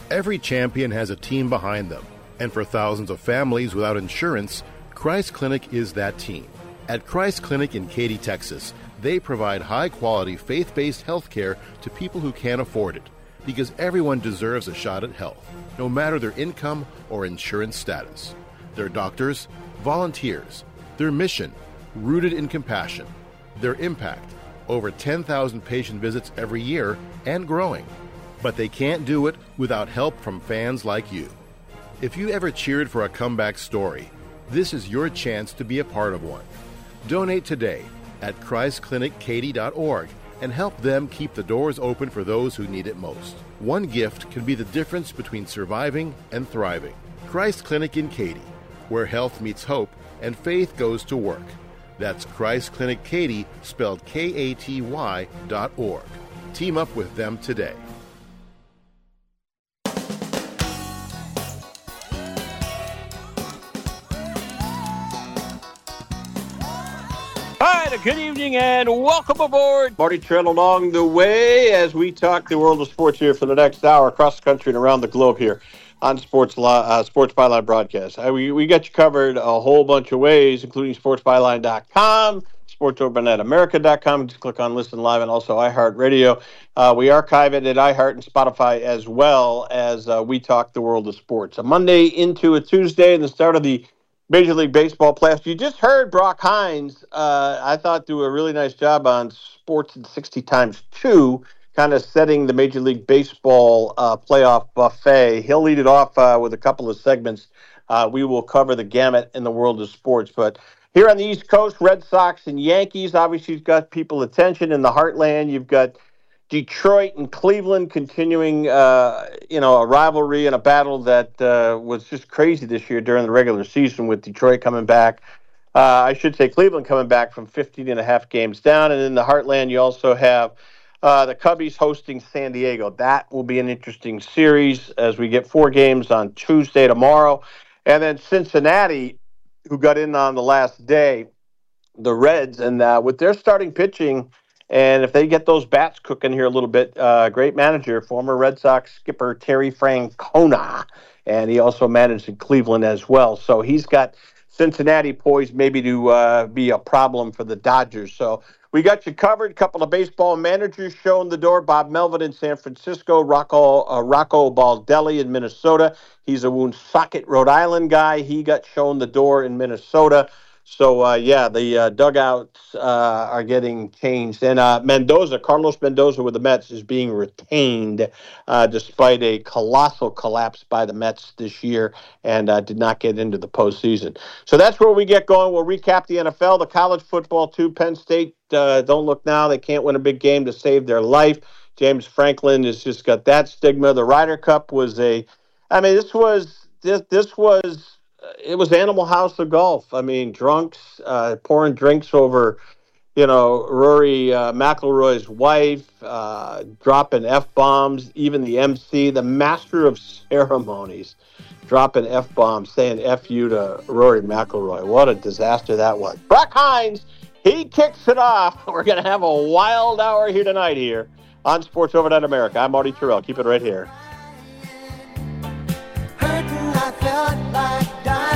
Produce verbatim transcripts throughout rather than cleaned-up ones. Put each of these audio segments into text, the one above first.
Every champion has a team behind them, and for thousands of families without insurance, Christ Clinic is that team. At Christ Clinic in Katy, Texas, they provide high-quality, faith-based health care to people who can't afford it, because everyone deserves a shot at health, no matter their income or insurance status. Their doctors, volunteers, their mission, rooted in compassion, their impact, over ten thousand patient visits every year and growing. But they can't do it without help from fans like you. If you ever cheered for a comeback story, this is your chance to be a part of one. Donate today at christ clinic katy dot org and help them keep the doors open for those who need it most. One gift can be the difference between surviving and thriving. Christ Clinic in Katy, where health meets hope and faith goes to work. That's Christ Clinic Katy, spelled K A T Y dot org. Team up with them today. Hi, good evening and welcome aboard. Marty Trell along the way as we talk the world of sports here for the next hour across the country and around the globe here on Sports uh, Sports Byline Broadcast. Uh, we, we got you covered a whole bunch of ways, including sports byline dot com, sports over net america dot com. Just click on Listen Live and also iHeartRadio. Uh, we archive it at iHeart and Spotify as well as uh, we talk the world of sports. A Monday into a Tuesday and the start of the Major League Baseball playoffs. You just heard Brock Hines, uh, I thought, do a really nice job on Sports in sixty times two, kind of setting the Major League Baseball uh, playoff buffet. He'll lead it off uh, with a couple of segments. Uh, we will cover the gamut in the world of sports. But here on the East Coast, Red Sox and Yankees, obviously, you've got people's attention. In the heartland, you've got Detroit and Cleveland continuing, uh, you know, a rivalry and a battle that uh, was just crazy this year during the regular season with Detroit coming back. Uh, I should say Cleveland coming back from fifteen and a half games down. And in the heartland, you also have uh, the Cubbies hosting San Diego. That will be an interesting series as we get four games on Tuesday tomorrow. And then Cincinnati, who got in on the last day, the Reds, and uh, with their starting pitching, and if they get those bats cooking here a little bit, uh, great manager, former Red Sox skipper Terry Francona, and he also managed in Cleveland as well. So he's got Cincinnati poised maybe to uh, be a problem for the Dodgers. So we got you covered. A couple of baseball managers showing the door. Bob Melvin in San Francisco, Rocco, uh, Rocco Baldelli in Minnesota. He's a Woonsocket, Rhode Island guy. He got shown the door in Minnesota. So, uh, yeah, the uh, dugouts uh, are getting changed. And uh, Mendoza, Carlos Mendoza with the Mets, is being retained uh, despite a colossal collapse by the Mets this year and uh, did not get into the postseason. So that's where we get going. We'll recap the N F L, the college football, too. Penn State, uh, don't look now. They can't win a big game to save their life. James Franklin has just got that stigma. The Ryder Cup was a, I mean, this was, this, this was, it was Animal House of golf. I mean, drunks uh, pouring drinks over, you know, Rory uh, McIlroy's wife, uh, dropping F-bombs, even the M C, the master of ceremonies, dropping F-bombs, saying F you to Rory McIlroy. What a disaster that was. Brock Hines, he kicks it off. We're going to have a wild hour here tonight here on Sports Over Net America. I'm Marty Terrell. Keep it right here. Hurting, I felt like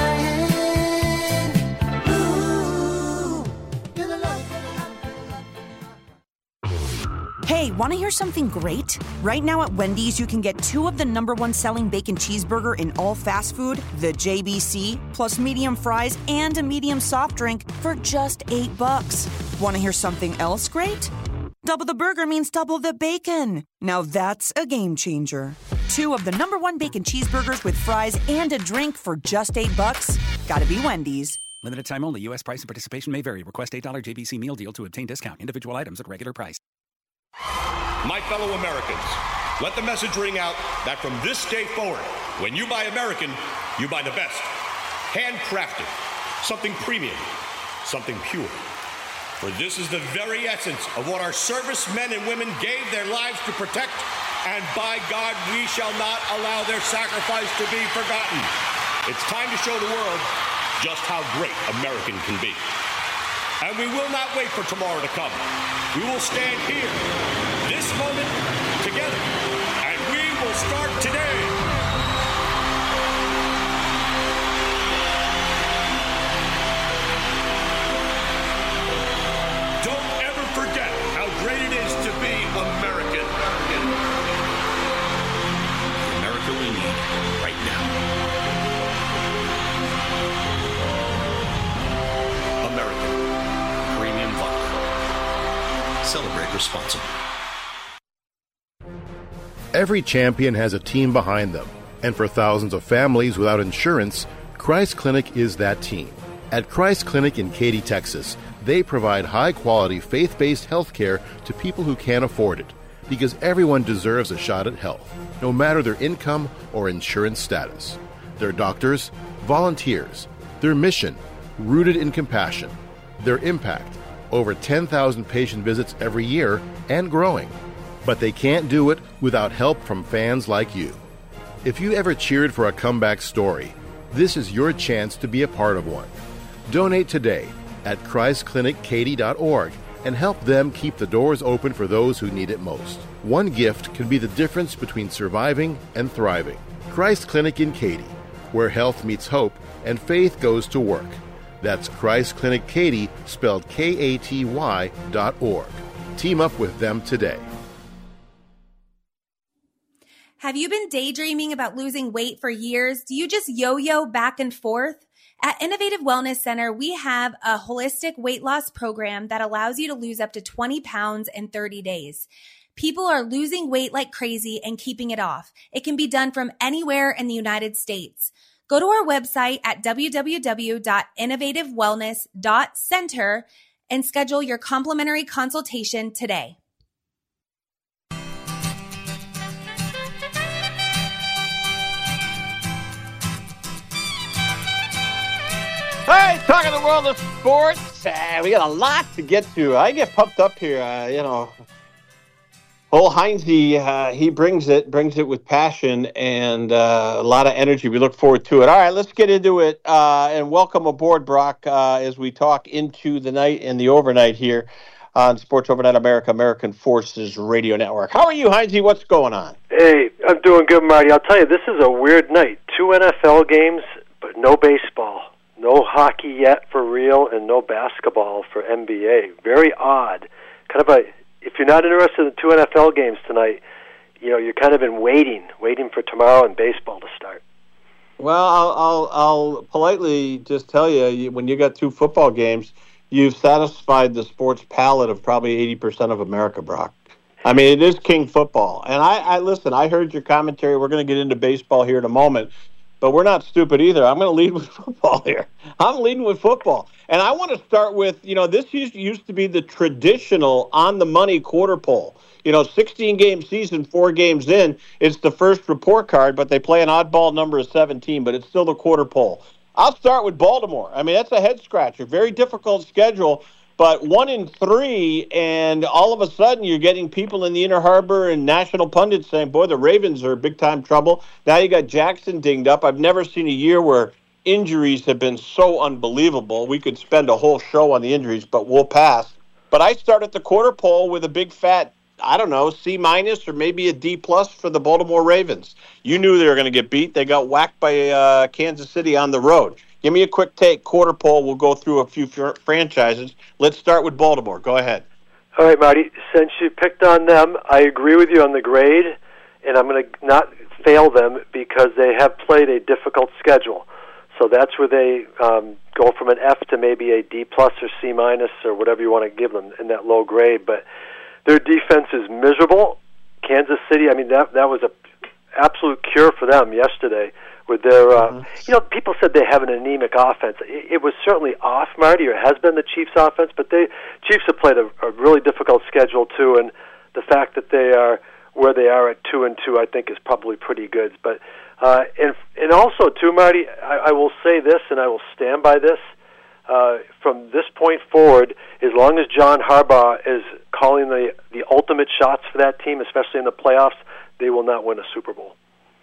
Hey, want to hear something great? Right now at Wendy's, you can get two of the number one selling bacon cheeseburger in all fast food, the J B C, plus medium fries and a medium soft drink for just eight bucks. Want to hear something else great? Double the burger means double the bacon. Now that's a game changer. Two of the number one bacon cheeseburgers with fries and a drink for just eight bucks. Gotta be Wendy's. Limited time only. U S price and participation may vary. Request eight dollars J B C meal deal to obtain discount. Individual items at regular price. My fellow Americans, let the message ring out that from this day forward, when you buy American, you buy the best. Handcrafted, something premium, something pure. For this is the very essence of what our servicemen and women gave their lives to protect, and by God, we shall not allow their sacrifice to be forgotten. It's time to show the world just how great American can be. And we will not wait for tomorrow to come. We will stand here, this moment, together, and we will start today. Every champion has a team behind them, and for thousands of families without insurance, Christ Clinic is that team. At Christ Clinic in Katy, Texas, they provide high-quality, faith-based health care to people who can't afford it, because everyone deserves a shot at health, no matter their income or insurance status. Their doctors, volunteers, their mission, rooted in compassion, their impact, over ten thousand patient visits every year and growing. But they can't do it without help from fans like you. If you ever cheered for a comeback story, this is your chance to be a part of one. Donate today at christ clinic katy dot org and help them keep the doors open for those who need it most. One gift can be the difference between surviving and thriving. Christ Clinic in Katy, where health meets hope and faith goes to work. That's Christ Clinic Katy, spelled K A T Y dot org. Team up with them today. Have you been daydreaming about losing weight for years? Do you just yo-yo back and forth? At Innovative Wellness Center, we have a holistic weight loss program that allows you to lose up to twenty pounds in thirty days. People are losing weight like crazy and keeping it off. It can be done from anywhere in the United States. Go to our website at w w w dot innovative wellness dot center and schedule your complimentary consultation today. Hey, talking the world of sports, uh, we got a lot to get to. I get pumped up here, uh, you know. Old Heinze, uh, he brings it, brings it with passion and uh, a lot of energy. We look forward to it. All right, let's get into it, uh, and welcome aboard, Brock, uh, as we talk into the night and the overnight here on Sports Overnight America, American Forces Radio Network. How are you, Heinze? What's going on? Hey, I'm doing good, Marty. I'll tell you, this is a weird night. Two N F L games, but no baseball. No hockey yet for real, and no basketball for N B A. Very odd. Kind of a, if you're not interested in two N F L games tonight, you know, you're kind of been waiting, waiting for tomorrow and baseball to start. Well, I'll, I'll, I'll politely just tell you, when you got two football games, you've satisfied the sports palate of probably eighty percent of America, Brock. I mean, it is king football. And I, I listen, I heard your commentary. We're going to get into baseball here in a moment. But we're not stupid either. I'm going to lead with football here. I'm leading with football. And I want to start with, you know, this used, used to be the traditional on-the-money quarter poll. You know, sixteen-game season, four games in, it's the first report card, but they play an oddball number of seventeen, but it's still the quarter poll. I'll start with Baltimore. I mean, that's a head-scratcher. Very difficult schedule, but one in three, and all of a sudden you're getting people in the Inner Harbor and national pundits saying, boy, the Ravens are big-time trouble. Now you got Jackson dinged up. I've never seen a year where injuries have been so unbelievable. We could spend a whole show on the injuries, but we'll pass. But I start at the quarter poll with a big fat, I don't know, C minus or maybe a D plus for the Baltimore Ravens. You knew they were going to get beat. They got whacked by uh, Kansas City on the road. Give me a quick take. Quarter poll. We'll go through a few fr- franchises. Let's start with Baltimore. Go ahead. All right, Marty. Since you picked on them, I agree with you on the grade, and I'm going to not fail them because they have played a difficult schedule. So that's where they um, go from an F to maybe a D plus or C minus or whatever you want to give them in that low grade. But their defense is miserable. Kansas City, I mean, that that was a absolute cure for them yesterday. With their, uh, mm-hmm. you know, people said they have an anemic offense. It, it was certainly off, Marty, or has been the Chiefs' offense, but they Chiefs have played a, a really difficult schedule too, and the fact that they are where they are at two and two, I think, is probably pretty good. But uh, and and also too, Marty, I, I will say this, and I will stand by this. Uh, from this point forward, as long as John Harbaugh is calling the the ultimate shots for that team, especially in the playoffs, they will not win a Super Bowl.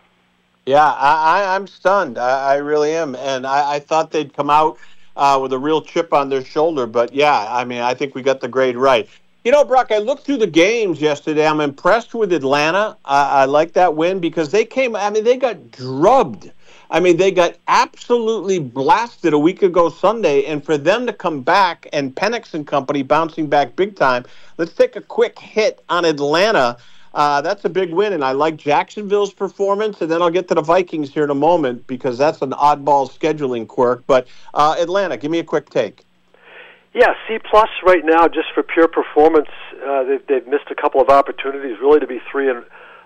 Yeah, I, I, I'm stunned. I, I really am. And I, I thought they'd come out uh, with a real chip on their shoulder. But, yeah, I mean, I think we got the grade right. You know, Brock, I looked through the games yesterday. I'm impressed with Atlanta. I, I like that win because they came, I mean, they got drubbed. I mean, they got absolutely blasted a week ago Sunday. And for them to come back and Penix and company bouncing back big time, let's take a quick hit on Atlanta. Uh, that's a big win, and I like Jacksonville's performance, and then I'll get to the Vikings here in a moment because that's an oddball scheduling quirk. But uh, Atlanta, give me a quick take. Yeah, C plus right now, just for pure performance. Uh, they've, they've missed a couple of opportunities, really, to be three and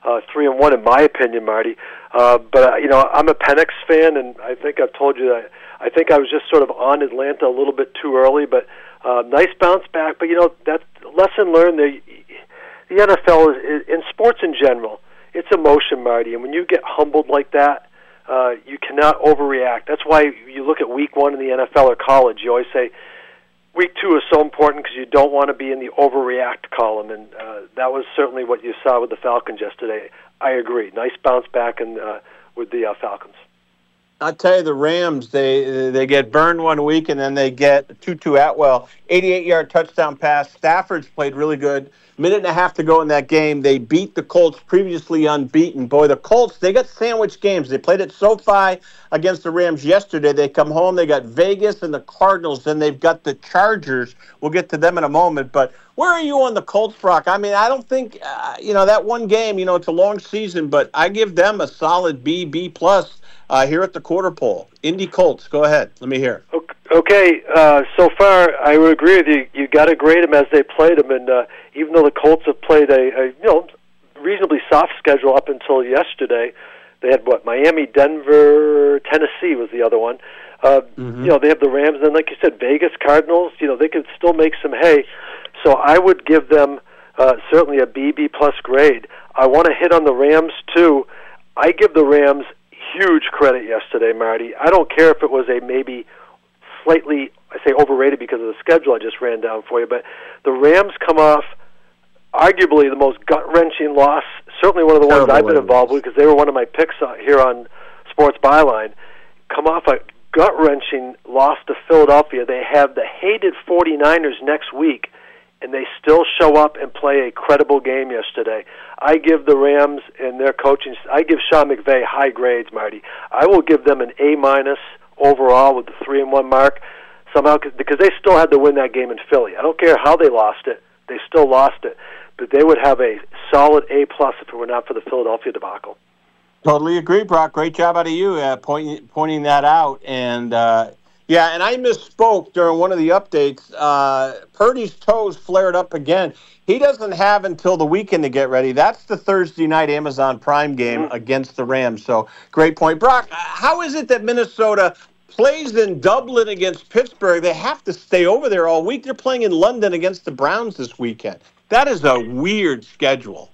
uh, three and one in my opinion, Marty. Uh, but uh, you know, I'm a Penix fan, and I think I've told you that I think I was just sort of on Atlanta a little bit too early. But uh, nice bounce back. But you know, that lesson learned. The the N F L is, in sports in general, it's emotion, Marty, and when you get humbled like that, uh, you cannot overreact. That's why you look at week one in the N F L or college. You always say, week two is so important because you don't want to be in the overreact column, and uh, that was certainly what you saw with the Falcons yesterday. I agree. Nice bounce back in, uh, with the uh, Falcons. I'll tell you, the Rams, they they get burned one week, and then they get Tutu Atwell, eighty-eight-yard touchdown pass. Stafford's played really good. Minute and a half to go in that game. They beat the Colts, previously unbeaten. Boy, the Colts, they got sandwich games. They played at SoFi against the Rams yesterday. They come home. They got Vegas and the Cardinals. Then they've got the Chargers. We'll get to them in a moment. But where are you on the Colts, Brock? I mean, I don't think, uh, you know, that one game, you know, it's a long season, but I give them a solid B, B plus uh, here at the quarter pole. Indy Colts, go ahead. Let me hear. Okay, uh, so far I would agree with you. You got to grade them as they played them, and uh, even though the Colts have played a, a you know reasonably soft schedule up until yesterday, they had what Miami, Denver, Tennessee was the other one. Uh, mm-hmm. You know they have the Rams, and then like you said, Vegas, Cardinals. You know they could still make some hay. So I would give them uh, certainly a B, B plus grade. I want to hit on the Rams too. I give the Rams huge credit yesterday, Marty. I don't care if it was a maybe slightly, I say overrated because of the schedule I just ran down for you, but the Rams come off arguably the most gut-wrenching loss, certainly one of the Terrible ones I've been involved with because they were one of my picks here on Sports Byline, come off a gut-wrenching loss to Philadelphia. They have the hated forty-niners next week, and they still show up and play a credible game yesterday. I give the Rams and their coaching, I give Sean McVay high grades, Marty. I will give them an A-minus overall with the three and one mark somehow because they still had to win that game in Philly. I don't care how they lost it; they still lost it. But they would have a solid A plus if it were not for the Philadelphia debacle. Totally agree, Brock. Great job out of you uh, pointing pointing that out. And uh, yeah, and I misspoke during one of the updates. Uh, Purdy's toes flared up again. He doesn't have until the weekend to get ready. That's the Thursday night Amazon Prime game mm-hmm. against the Rams. So great point, Brock. How is it that Minnesota plays in Dublin against Pittsburgh? They have to stay over there all week. They're playing in London against the Browns this weekend. That is a weird schedule.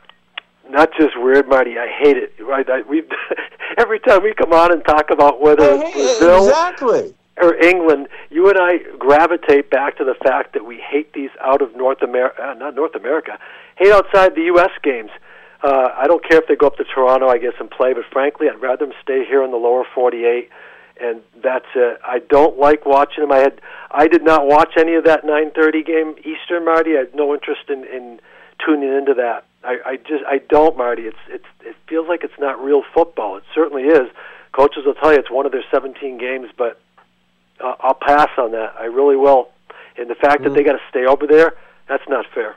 Not just weird, Marty. I hate it. Right? I, we every time we come on and talk about whether it's Brazil exactly. or England, you and I gravitate back to the fact that we hate these out of North America, uh, not North America, hate outside the U S games. Uh, I don't care if they go up to Toronto, I guess, and play, but frankly, I'd rather them stay here in the lower forty-eight. And that's it. I don't like watching them. I had, I did not watch any of that nine thirty game Eastern, Marty. I had no interest in, in tuning into that. I, I just, I don't, Marty. It's, it's, it feels like it's not real football. It certainly is. Coaches will tell you it's one of their seventeen games, but uh, I'll pass on that. I really will. And the fact mm. that they got to stay over there, that's not fair.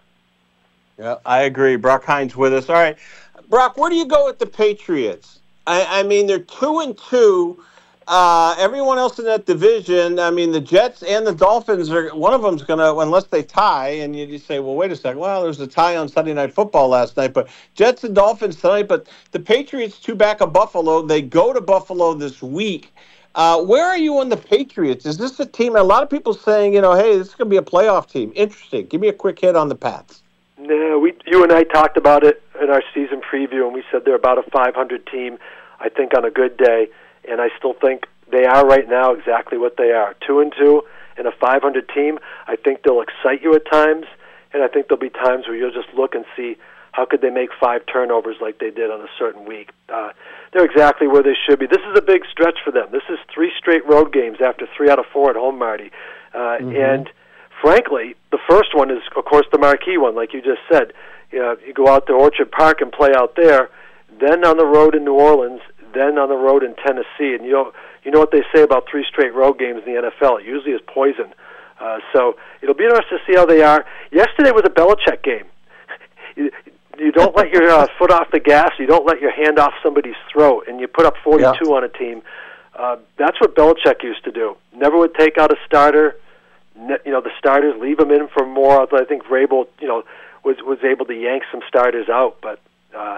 Yeah, I agree. Brock Hines with us. All right, Brock, where do you go with the Patriots? I, I mean, they're two and two. Uh, everyone else in that division, I mean, the Jets and the Dolphins, are one of them's going to, unless they tie, and you just say, well, wait a second, well, there's a tie on Sunday Night Football last night, but Jets and Dolphins tonight, but the Patriots two back of Buffalo, they go to Buffalo this week. Uh, where are you on the Patriots? Is this a team, a lot of people saying, you know, hey, this is going to be a playoff team. Interesting. Give me a quick hit on the Pats. No, we, you and I talked about it in our season preview, and we said they're about a five hundred team, I think, on a good day. And I still think they are right now exactly what they are. Two and two and a five hundred team. I think they'll excite you at times, and I think there'll be times where you'll just look and see how could they make five turnovers like they did on a certain week. Uh, they're exactly where they should be. This is a big stretch for them. This is three straight road games after three out of four at home, Marty. Uh, mm-hmm. And frankly, the first one is, of course, the marquee one, like you just said. You know, you go out to Orchard Park and play out there, then on the road in New Orleans, then on the road in Tennessee. And you know, you know what they say about three straight road games in the N F L. It usually is poison. Uh, so it'll be interesting to see how they are. Yesterday was a Belichick game. you, you don't let your uh, foot off the gas. You don't let your hand off somebody's throat, and you put up forty-two yeah. on a team. Uh, that's what Belichick used to do. Never would take out a starter. Ne- you know, the starters, leave them in for more. I think Vrabel, you know, was was able to yank some starters out, but. Uh,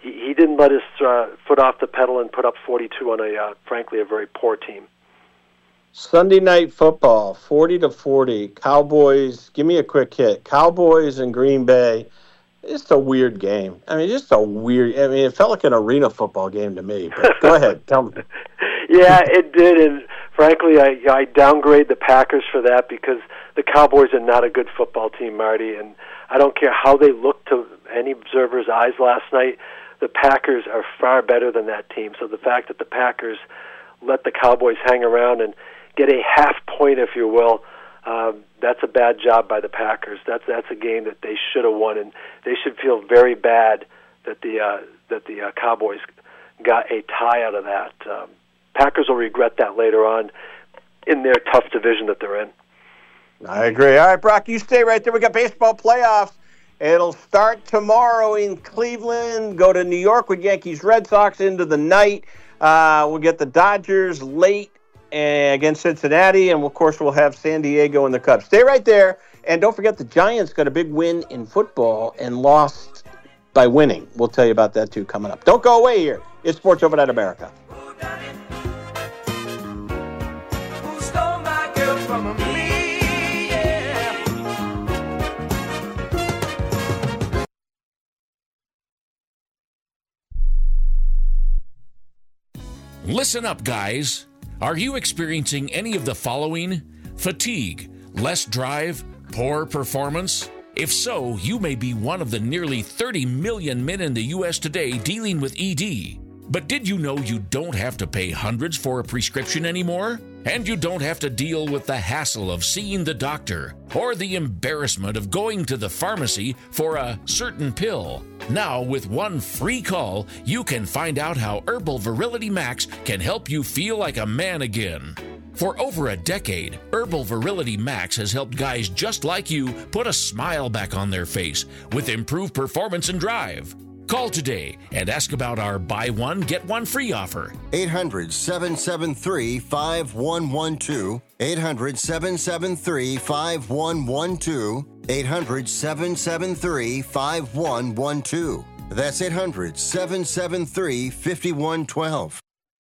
he, he didn't let his uh, foot off the pedal and put up forty-two on a, uh, frankly, a very poor team. Sunday Night Football, forty to forty. Cowboys, give me a quick hit. Cowboys and Green Bay. It's a weird game. I mean, just a weird. I mean, it felt like an arena football game to me. But go ahead, tell me. Yeah, it did, and frankly, I, I downgrade the Packers for that because the Cowboys are not a good football team, Marty, and I don't care how they looked to any observer's eyes last night. The Packers are far better than that team. So the fact that the Packers let the Cowboys hang around and get a half point, if you will, um, that's a bad job by the Packers. That's that's a game that they should have won, and they should feel very bad that the uh, that the uh, Cowboys got a tie out of that. Um, Packers will regret that later on in their tough division that they're in. I agree. All right, Brock, you stay right there. We got baseball playoffs. It'll start tomorrow in Cleveland. Go to New York with Yankees Red Sox into the night. Uh, we'll get the Dodgers late against Cincinnati, and of course we'll have San Diego and the Cubs. Stay right there, and don't forget the Giants got a big win in football and lost by winning. We'll tell you about that too coming up. Don't go away here. It's Sports Overnight America. Who stole my girl from me? Yeah. Listen up, guys. Are you experiencing any of the following? Fatigue, less drive, poor performance? If so, you may be one of the nearly thirty million men in the U S today dealing with E D. But did you know you don't have to pay hundreds for a prescription anymore? And you don't have to deal with the hassle of seeing the doctor or the embarrassment of going to the pharmacy for a certain pill. Now, with one free call, you can find out how Herbal Virility Max can help you feel like a man again. For over a decade, Herbal Virility Max has helped guys just like you put a smile back on their face with improved performance and drive. Call today and ask about our buy one, get one free offer. eight hundred, seven seven three, five one one two. eight hundred, seven seven three, five one one two. eight hundred, seven seven three, five one one two. That's eight hundred, seven seven three, five one one two.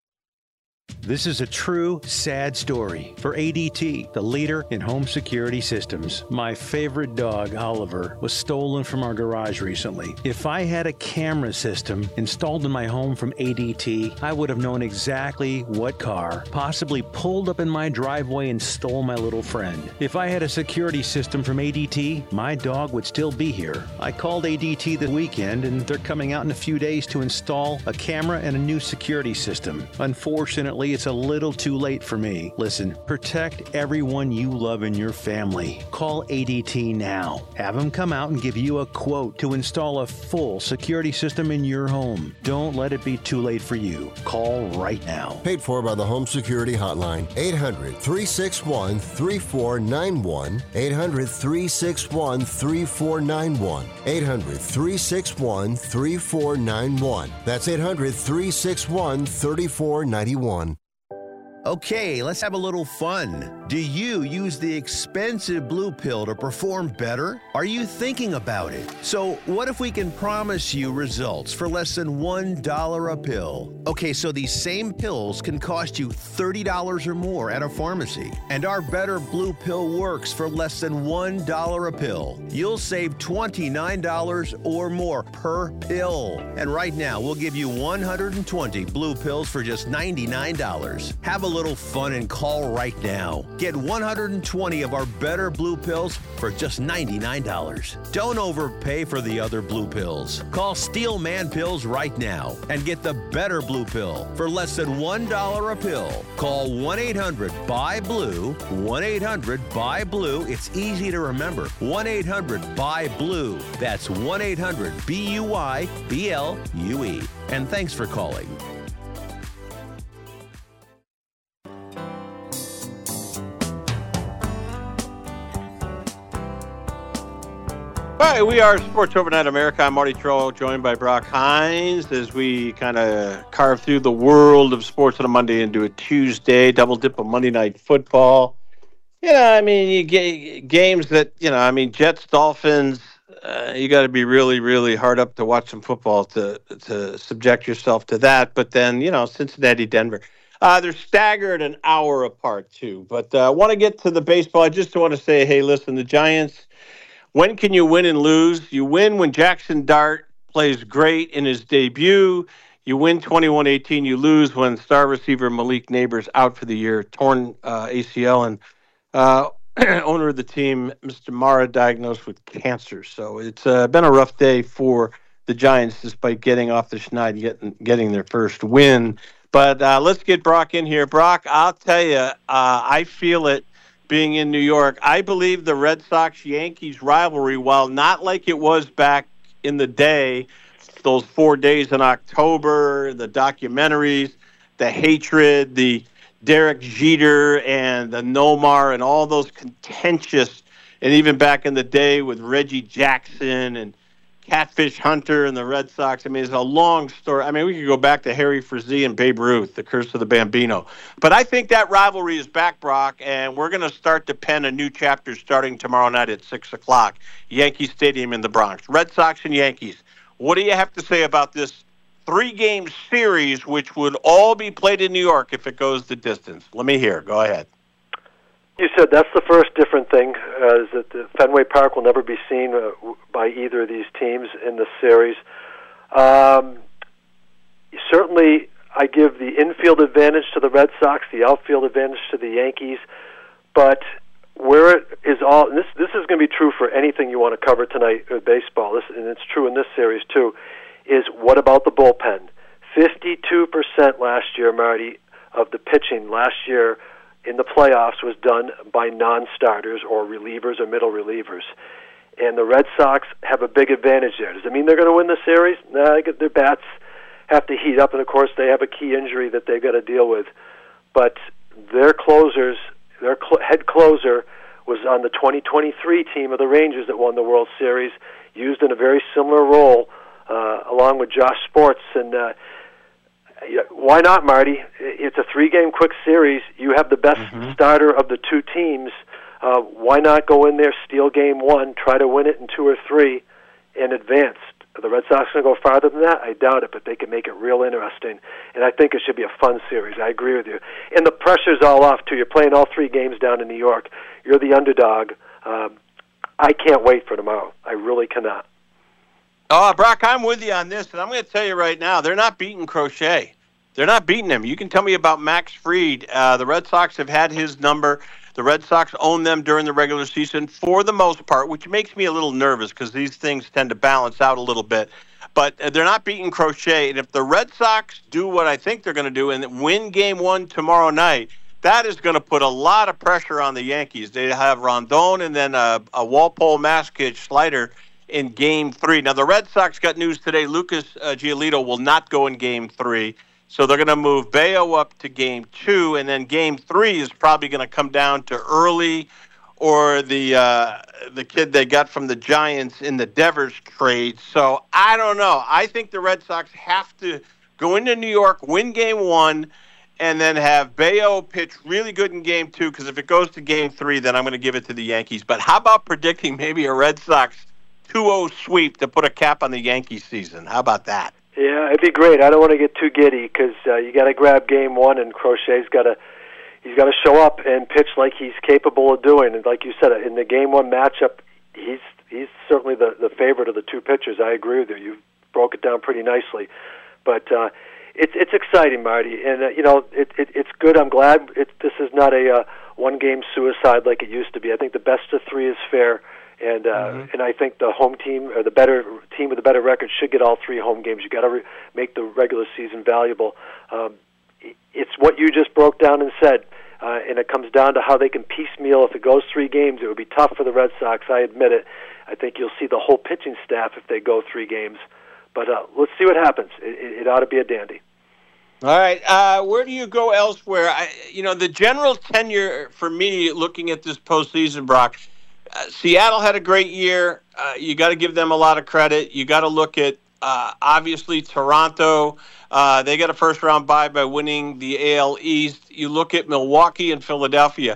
This is a true, sad story for A D T, the leader in home security systems. My favorite dog, Oliver, was stolen from our garage recently. If I had a camera system installed in my home from A D T, I would have known exactly what car possibly pulled up in my driveway and stole my little friend. If I had a security system from A D T, my dog would still be here. I called A D T this weekend, and they're coming out in a few days to install a camera and a new security system. Unfortunately, it's a little too late for me. Listen, protect everyone you love in your family. Call A D T now. Have them come out and give you a quote to install a full security system in your home. Don't let it be too late for you. Call right now. Paid for by the Home Security Hotline. eight hundred, three six one, three four nine one. eight hundred, three six one, three four nine one. eight hundred, three six one, three four nine one. That's eight hundred, three six one, three four nine one. Okay, let's have a little fun. Do you use the expensive blue pill to perform better? Are you thinking about it? So what if we can promise you results for less than one dollar a pill? Okay, so these same pills can cost you thirty dollars or more at a pharmacy. And our Better Blue Pill works for less than one dollar a pill. You'll save twenty-nine dollars or more per pill. And right now, we'll give you one hundred twenty blue pills for just ninety-nine dollars. Have a little fun and call right now. Get one hundred twenty of our Better Blue Pills for just ninety-nine dollars. Don't overpay for the other blue pills. Call Steel Man Pills right now and get the Better Blue Pill for less than one dollar a pill. Call one eight hundred B U Y BLUE, one eight hundred B U Y BLUE. It's easy to remember. one eight hundred B U Y BLUE. That's one eight hundred B U Y B L U E. And thanks for calling. All right, we are Sports Overnight America. I'm Marty Trollo, joined by Brock Hines as we kind of carve through the world of sports on a Monday into a Tuesday, double dip of Monday Night Football. You know, I mean, you get games that, you know, I mean, Jets, Dolphins, uh, you got to be really, really hard up to watch some football to to subject yourself to that. But then, you know, Cincinnati, Denver. Uh, they're staggered an hour apart, too. But I uh, want to get to the baseball. I just want to say, hey, listen, the Giants, when can you win and lose? You win when Jackson Dart plays great in his debut. You win twenty-one eighteen. You lose when star receiver Malik Neighbors out for the year, torn uh, A C L. And uh, owner of the team, Mister Mara, diagnosed with cancer. So it's uh, been a rough day for the Giants despite getting off the schneid and getting, getting their first win. But uh, let's get Brock in here. Brock, I'll tell you, uh, I feel it being in New York. I believe the Red Sox-Yankees rivalry, while not like it was back in the day, those four days in October, the documentaries, the hatred, the Derek Jeter and the Nomar and all those contentious, and even back in the day with Reggie Jackson and Catfish Hunter and the Red Sox. I mean, it's a long story. I mean, we could go back to Harry Frazee and Babe Ruth, the curse of the Bambino. But I think that rivalry is back, Brock, and we're going to start to pen a new chapter starting tomorrow night at six o'clock, Yankee Stadium in the Bronx. Red Sox and Yankees. What do you have to say about this three-game series, which would all be played in New York if it goes the distance? Let me hear. Go ahead. You said that's the first different thing, uh, is that the Fenway Park will never be seen uh, by either of these teams in the series. Um, certainly, I give the infield advantage to the Red Sox, the outfield advantage to the Yankees, but where it is all, and this this is going to be true for anything you want to cover tonight with baseball, this, and it's true in this series too, is what about the bullpen? fifty-two percent last year, Marty, of the pitching last year in the playoffs was done by non-starters or relievers or middle relievers. And the Red Sox have a big advantage there. Does it mean they're going to win the series? No, nah, their bats have to heat up, and of course they have a key injury that they've got to deal with. But their closers, their cl- head closer was on the twenty twenty-three team of the Rangers that won the World Series, used in a very similar role uh, along with Josh Sports. And uh, why not, Marty? It's a three-game quick series. You have the best mm-hmm. starter of the two teams. Uh, why not go in there, steal game one, try to win it in two or three, and advance? Are the Red Sox going to go farther than that? I doubt it, but they can make it real interesting. And I think it should be a fun series. I agree with you. And the pressure's all off, too. You're playing all three games down in New York. You're the underdog. Um, I can't wait for tomorrow. I really cannot. Oh, Brock, I'm with you on this, and I'm going to tell you right now, they're not beating Crochet. They're not beating him. You can tell me about Max Fried. Uh, the Red Sox have had his number. The Red Sox own them during the regular season for the most part, which makes me a little nervous because these things tend to balance out a little bit. But they're not beating Crochet. And if the Red Sox do what I think they're going to do and win game one tomorrow night, that is going to put a lot of pressure on the Yankees. They have Rondon and then a, a Walpole Maskich slider in game three. Now, the Red Sox got news today. Lucas uh, Giolito will not go in game three. So they're going to move Bayo up to game two, and then game three is probably going to come down to Early or the uh, the kid they got from the Giants in the Devers trade. So I don't know. I think the Red Sox have to go into New York, win game one, and then have Bayo pitch really good in game two, because if it goes to game three, then I'm going to give it to the Yankees. But how about predicting maybe a Red Sox two oh sweep to put a cap on the Yankees season? How about that? Yeah, it'd be great. I don't want to get too giddy because uh, you got to grab game one, and Crochet's got to he's got to show up and pitch like he's capable of doing. And like you said, in the game one matchup, he's he's certainly the the favorite of the two pitchers. I agree with you. You broke it down pretty nicely, but uh, it's it's exciting, Marty, and uh, you know it, it it's good. I'm glad it, this is not a uh, one game suicide like it used to be. I think the best of three is fair. And uh, mm-hmm. and I think the home team or the better team with the better record should get all three home games. You got to re- make the regular season valuable. Um, it's what you just broke down and said, uh, and it comes down to how they can piecemeal. If it goes three games, it would be tough for the Red Sox. I admit it. I think you'll see the whole pitching staff if they go three games. But uh, let's see what happens. It, it, it ought to be a dandy. All right. Uh, where do you go elsewhere? I, you know, the general tenure for me, looking at this postseason, Brock. Uh, Seattle had a great year. Uh, you got to give them a lot of credit. You got to look at, uh, obviously, Toronto. Uh, they got a first-round bye by winning the A L East. You look at Milwaukee and Philadelphia.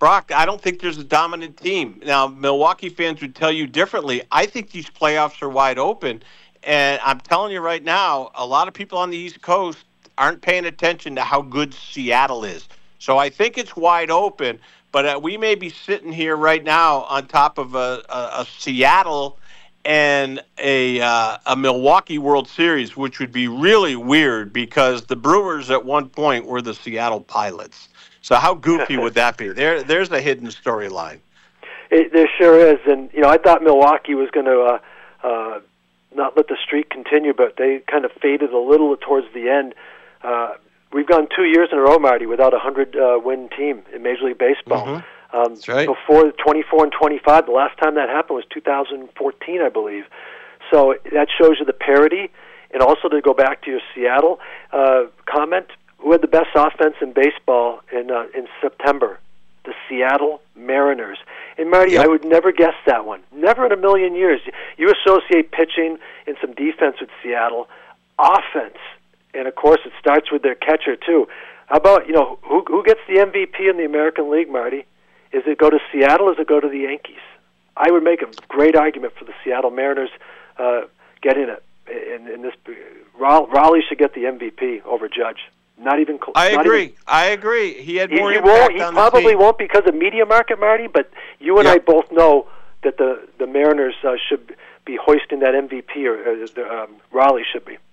Brock, I don't think there's a dominant team. Now, Milwaukee fans would tell you differently. I think these playoffs are wide open. And I'm telling you right now, a lot of people on the East Coast aren't paying attention to how good Seattle is. So I think it's wide open. But uh, we may be sitting here right now on top of a, a, a Seattle and a uh, a Milwaukee World Series, which would be really weird because the Brewers at one point were the Seattle Pilots. So how goofy would that be? There, there's a hidden storyline. It, there sure is, and you know, I thought Milwaukee was going to uh, uh, not let the streak continue, but they kind of faded a little towards the end. Uh, we've gone two years in a row, Marty, without a hundred uh, win team in Major League Baseball. Mm-hmm. Um, That's right. Before twenty-four and twenty-five, the last time that happened was two thousand fourteen, I believe. So that shows you the parity. And also to go back to your Seattle uh, comment, who had the best offense in baseball in uh, in September? The Seattle Mariners. And Marty, yep. I would never guess that one. Never in a million years. You associate pitching and some defense with Seattle. Offense, and of course it starts with their catcher too. How about, you know, who who gets the M V P in the American League, Marty? Is it go to Seattle or does it go to the Yankees? I would make a great argument for the Seattle Mariners uh, getting it. In, in this, Raleigh should get the M V P over Judge. Not even close. I not agree. Even, I agree. He had more he, he impact won't, he on probably the team. won't because of media market, Marty, but you and yep. I both know that the, the Mariners uh, should be hoisting that M V P, or, or the, um, Raleigh should be.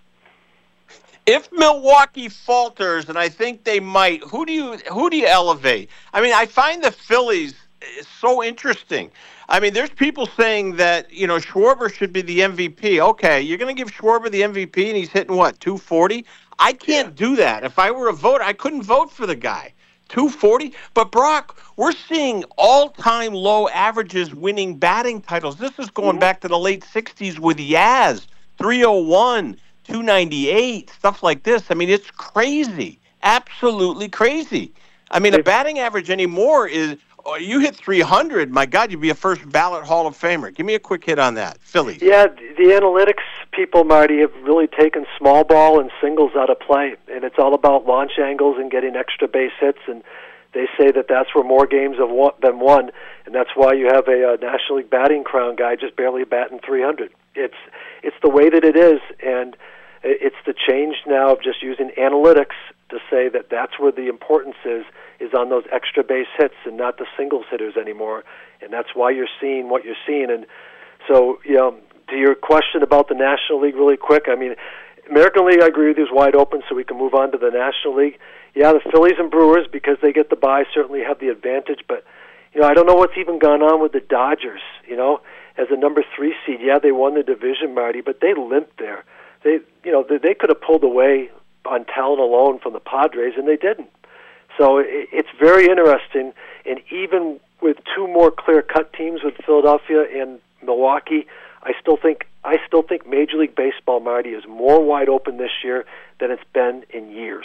If Milwaukee falters, and I think they might, who do you who do you elevate? I mean, I find the Phillies so interesting. I mean, there's people saying that, you know, Schwarber should be the M V P. Okay, you're going to give Schwarber the M V P and he's hitting, what, two forty? I can't yeah. do that. If I were a voter, I couldn't vote for the guy. two forty? But, Brock, we're seeing all-time low averages winning batting titles. This is going mm-hmm. back to the late sixties with Yaz, three oh one, two ninety-eight, stuff like this. I mean, it's crazy. Absolutely crazy. I mean, a batting average anymore is, oh, you hit three hundred, my God, you'd be a first ballot Hall of Famer. Give me a quick hit on that. Phillies. Yeah, the analytics people, Marty, have really taken small ball and singles out of play, and it's all about launch angles and getting extra base hits, and they say that that's where more games have won, been won, and that's why you have a, a National League batting crown guy just barely batting three hundred. It's it's the way that it is, and it's the change now of just using analytics to say that that's where the importance is, is on those extra base hits and not the singles hitters anymore, and that's why you're seeing what you're seeing. And so, you know, to your question about the National League really quick, I mean, American League, I agree with you, is wide open, so we can move on to the National League. Yeah, the Phillies and Brewers, because they get the bye, certainly have the advantage, but, you know, I don't know what's even gone on with the Dodgers, you know, as a number three seed. Yeah, they won the division, Marty, but they limped there. They, you know, they, they could have pulled away on talent alone from the Padres, and they didn't. So it, it's very interesting, and even with two more clear-cut teams with Philadelphia and Milwaukee, I still think I still think Major League Baseball, Marty, is more wide open this year than it's been in years.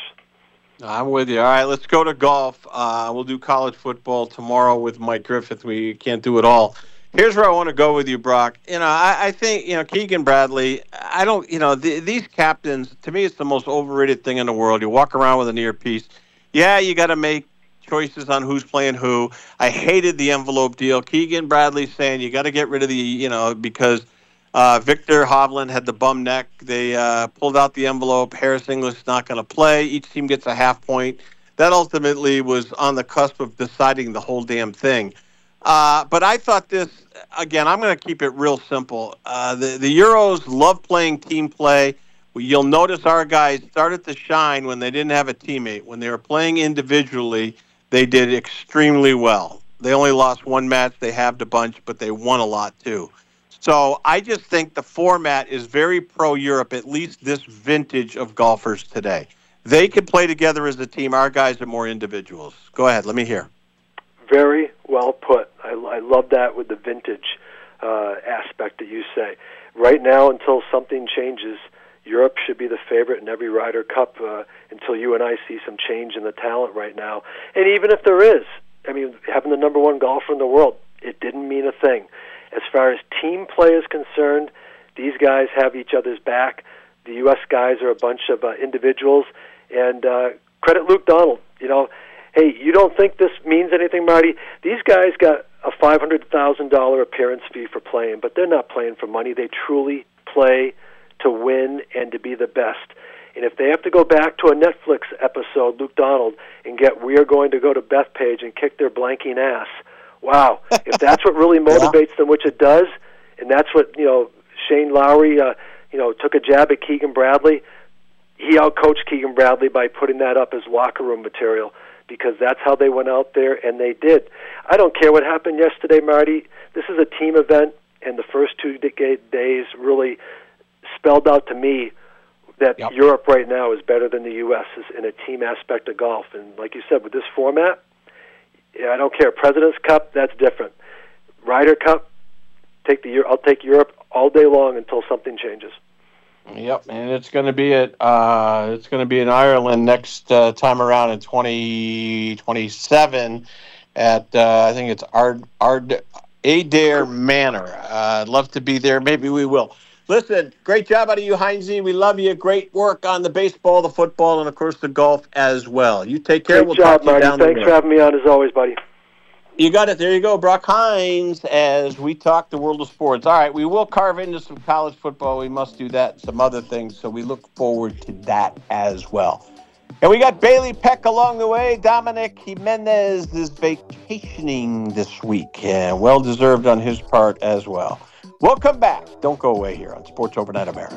I'm with you. All right, let's go to golf. Uh, we'll do college football tomorrow with Mike Griffith. We can't do it all. Here's where I want to go with you, Brock. You know, I, I think, you know, Keegan Bradley, I don't, you know, the, these captains, to me, it's the most overrated thing in the world. You walk around with an earpiece. Yeah, you got to make choices on who's playing who. I hated the envelope deal. Keegan Bradley saying you got to get rid of the, you know, because uh, Victor Hovland had the bum neck. They uh, pulled out the envelope. Harris English not going to play. Each team gets a half point. That ultimately was on the cusp of deciding the whole damn thing. Uh, but I thought this, again, I'm going to keep it real simple. Uh, the, the Euros love playing team play. You'll notice our guys started to shine when they didn't have a teammate. When they were playing individually, they did extremely well. They only lost one match. They halved a bunch, but they won a lot too. So I just think the format is very pro-Europe, at least this vintage of golfers today. They can play together as a team. Our guys are more individuals. Go ahead. Let me hear. Very well put. I, I love that with the vintage uh, aspect that you say. Right now, until something changes, Europe should be the favorite in every Ryder Cup uh, until you and I see some change in the talent right now. And even if there is, I mean, having the number one golfer in the world, it didn't mean a thing. As far as team play is concerned, these guys have each other's back. The U S guys are a bunch of uh, individuals. And uh, credit Luke Donald. You know, Hey, you don't think this means anything, Marty? These guys got a five hundred thousand dollars appearance fee for playing, but they're not playing for money. They truly play to win and to be the best. And if they have to go back to a Netflix episode, Luke Donald, and get "We Are Going to Go to Bethpage" and kick their blanking ass, wow, if that's what really motivates yeah. them, which it does, and that's what, you know, Shane Lowry, uh, you know, took a jab at Keegan Bradley. He outcoached Keegan Bradley by putting that up as locker room material, because that's how they went out there, and they did. I don't care what happened yesterday, Marty. This is a team event, and the first two days really spelled out to me that yep. Europe right now is better than the U S in a team aspect of golf. And like you said, with this format, yeah, I don't care. President's Cup, that's different. Ryder Cup, take the I'll take Europe all day long until something changes. Yep, and it's going to be at uh, it's going to be in Ireland next uh, time around in twenty twenty-seven at uh, I think it's Ard Ard Adair Manor. Uh, I'd love to be there. Maybe we will. Listen, great job out of you, Heinze. We love you. Great work on the baseball, the football, and of course the golf as well. You take care. Great we'll job, talk to you Marty. down Thanks the for having me on as always, buddy. You got it. There you go, Brock Hines, as we talk the world of sports. All right, we will carve into some college football. We must do that, some other things, so we look forward to that as well. And we got Bailey Peck along the way. Dominic Jimenez is vacationing this week, and well-deserved on his part as well. We'll come back. Don't go away here on Sports Overnight America.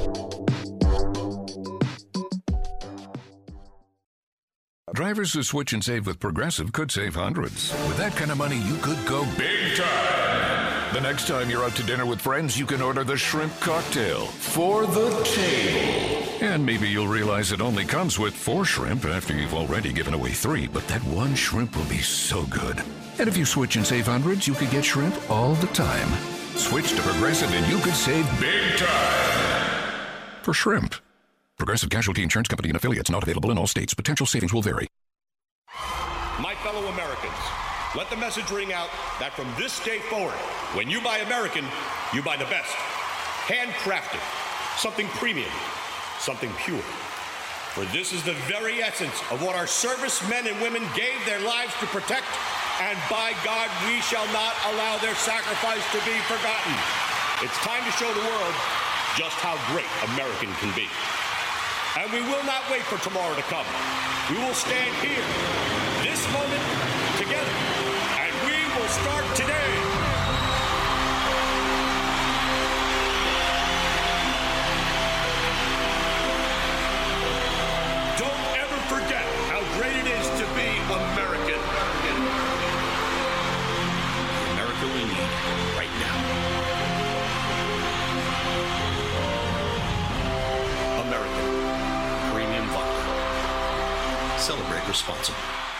Drivers who switch and save with Progressive could save hundreds. With that kind of money, you could go big time. The next time you're out to dinner with friends, you can order the shrimp cocktail for the table. And maybe you'll realize it only comes with four shrimp after you've already given away three, but that one shrimp will be so good. And if you switch and save hundreds, you could get shrimp all the time. Switch to Progressive and you could save big time for shrimp. Progressive Casualty Insurance Company and affiliates, not available in all states. Potential savings will vary. My fellow Americans, let the message ring out that from this day forward, when you buy American, you buy the best. Handcrafted, something premium, something pure. For this is the very essence of what our servicemen and women gave their lives to protect. And by God, we shall not allow their sacrifice to be forgotten. It's time to show the world just how great American can be. And we will not wait for tomorrow to come. We will stand here, this moment, together, and we will start today. Don't ever forget how great it is to be American. America we need right now. American Premium Vodka. Celebrate responsibly.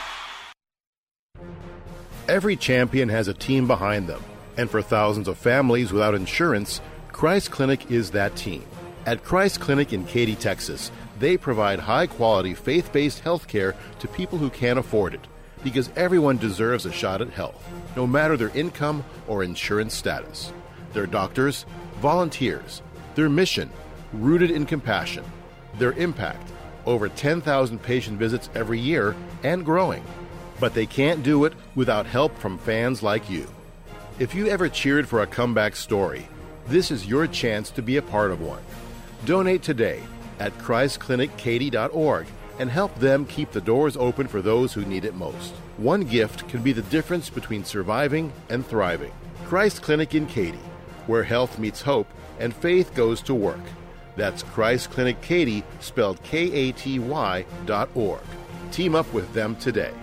Every champion has a team behind them, and for thousands of families without insurance, Christ Clinic is that team. At Christ Clinic in Katy, Texas, they provide high-quality, faith-based health care to people who can't afford it, because everyone deserves a shot at health, no matter their income or insurance status. Their doctors, volunteers, their mission, rooted in compassion, their impact, over ten thousand patient visits every year and growing. But they can't do it without help from fans like you. If you ever cheered for a comeback story, this is your chance to be a part of one. Donate today at christ clinic katy dot org and help them keep the doors open for those who need it most. One gift can be the difference between surviving and thriving. Christ Clinic in Katy, where health meets hope and faith goes to work. That's Christ Clinic Katy, spelled K A T Y dot org. Team up with them today.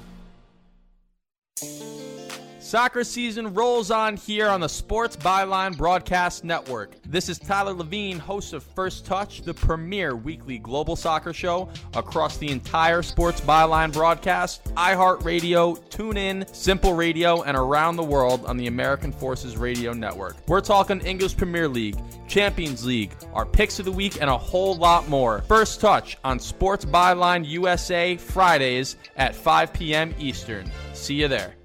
Soccer season rolls on here on the Sports Byline Broadcast Network. This is Tyler Levine, host of First Touch, the premier weekly global soccer show across the entire Sports Byline broadcast, iHeartRadio, TuneIn, Simple Radio, and around the world on the American Forces Radio Network. We're talking English Premier League, Champions League, our picks of the week, and a whole lot more. First Touch on Sports Byline U S A Fridays at five p.m. Eastern. See you there.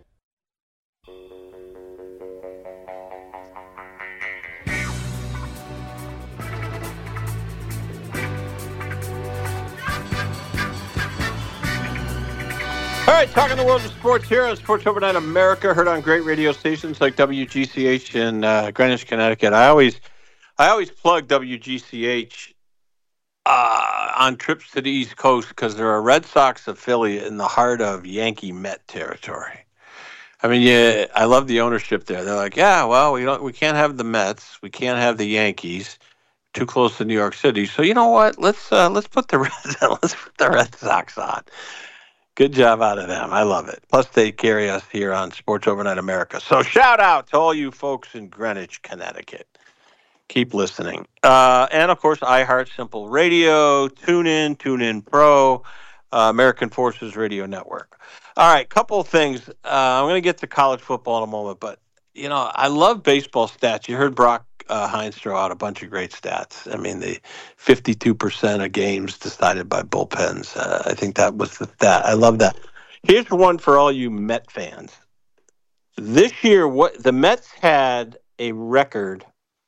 All right, talking the world of sports here on Sports Overnight America, heard on great radio stations like W G C H in uh, Greenwich, Connecticut. I always, I always plug W G C H uh, on trips to the East Coast because they're a Red Sox affiliate in the heart of Yankee Met territory. I mean, yeah, I love the ownership there. They're like, yeah, well, we don't, we can't have the Mets, we can't have the Yankees, too close to New York City. So you know what? Let's uh, let's put the Red, let's put the Red Sox on. Good job out of them. I love it. Plus, they carry us here on Sports Overnight America. So shout out to all you folks in Greenwich, Connecticut. Keep listening. Uh, and, of course, iHeart Simple Radio, TuneIn, TuneIn Pro, uh, American Forces Radio Network. All right, couple of things. Uh, I'm going to get to college football in a moment, but, you know, I love baseball stats. You heard Brock Uh, Hines throw out a bunch of great stats. I mean, the fifty-two percent of games decided by bullpens. Uh, I think that was the stat. I love that. Here's one for all you Met fans. This year, what the Mets had a record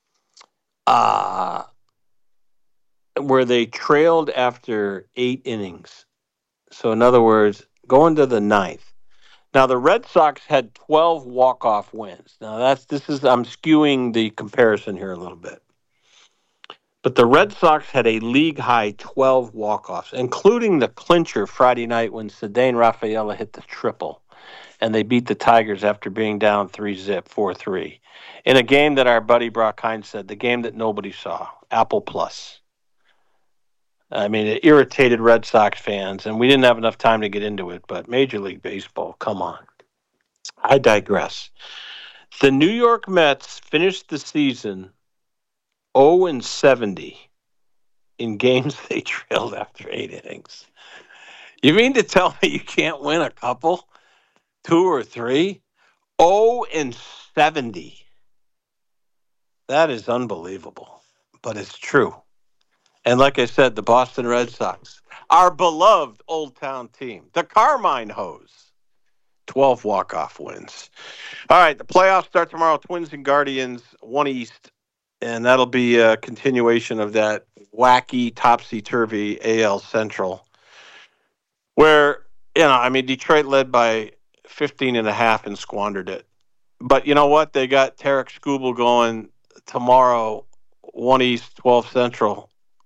uh, where they trailed after eight innings. So, in other words, going to the ninth. Now, the Red Sox had twelve walk-off wins. Now, that's this is I'm skewing the comparison here a little bit. But the Red Sox had a league-high twelve walk-offs, including the clincher Friday night when Ceddanne Rafaela hit the triple, and they beat the Tigers after being down three zip, four three, in a game that our buddy Brock Hines said, the game that nobody saw, Apple Plus. I mean, it irritated Red Sox fans, and we didn't have enough time to get into it, but Major League Baseball, come on. I digress. The New York Mets finished the season oh and seventy in games they trailed after eight innings. You mean to tell me you can't win a couple? Two or three? oh and seventy. That is unbelievable, but it's true. And like I said, the Boston Red Sox, our beloved Old Town team, the Carmine Hose, twelve walk-off wins. All right, the playoffs start tomorrow. Twins and Guardians, one East, and that'll be a continuation of that wacky, topsy-turvy A L Central, where, you know, I mean, Detroit led by fifteen and a half and squandered it. But you know what? They got Tarek Skubal going tomorrow, one East, twelve Central.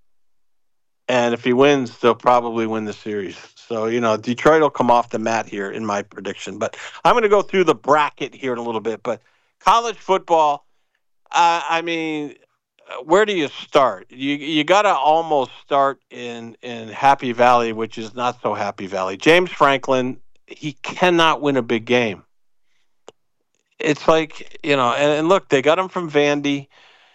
And if he wins, they'll probably win the series. So, you know, Detroit will come off the mat here in my prediction. But I'm going to go through the bracket here in a little bit. But college football, uh, I mean, where do you start? You you got to almost start in, in Happy Valley, which is not so Happy Valley. James Franklin, he cannot win a big game. It's like, you know, and, and look, they got him from Vandy.